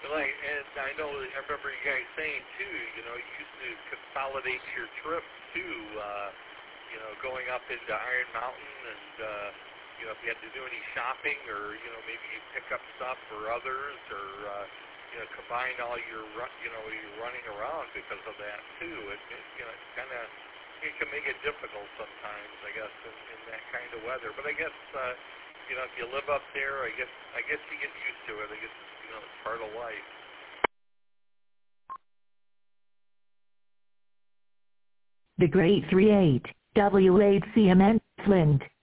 Like, and I know, I remember you guys saying too, you used to consolidate your trips too, going up into Iron Mountain and, if you had to do any shopping or, maybe you pick up stuff for others or, combine all your, your running around because of that too. It can make it difficult sometimes, I guess, in that kind of weather. But I guess, if you live up there, I guess you get used to it. I guess, it's part of life. The Great 3-8, W8CMN, Flint.